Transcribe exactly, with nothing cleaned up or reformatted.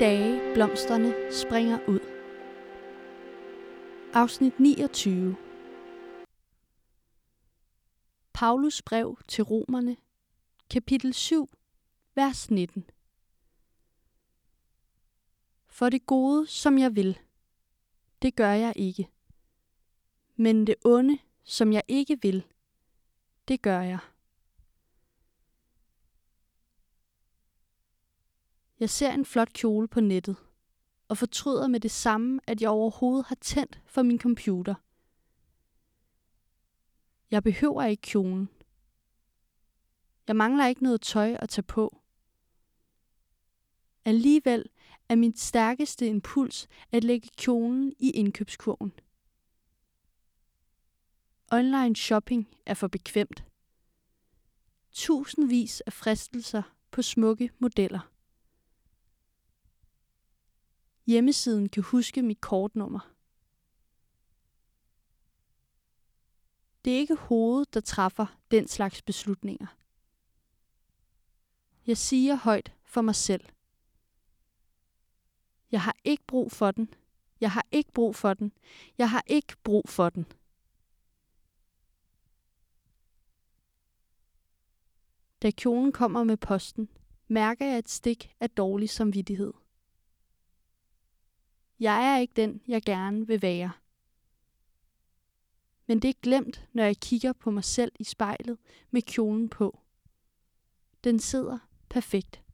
dage blomsterne springer ud. Afsnit niogtyve. Paulus brev til Romerne, kapitel syv, vers nitten. For det gode, som jeg vil, det gør jeg ikke. Men det onde, som jeg ikke vil, det gør jeg. Jeg ser en flot kjole på nettet, og fortryder med det samme, at jeg overhovedet har tændt for min computer. Jeg behøver ikke kjolen. Jeg mangler ikke noget tøj at tage på. Alligevel er min stærkeste impuls at lægge kjolen i indkøbskurven. Online shopping er for bekvemt. Tusindvis af fristelser på smukke modeller. Hjemmesiden kan huske mit kortnummer. Det er ikke hovedet, der træffer den slags beslutninger. Jeg siger højt for mig selv. Jeg har ikke brug for den. Jeg har ikke brug for den. Jeg har ikke brug for den. Da kjolen kommer med posten, mærker jeg et stik af dårlig samvittighed. Jeg er ikke den, jeg gerne vil være. Men det er glemt, når jeg kigger på mig selv i spejlet med kjolen på. Den sidder perfekt.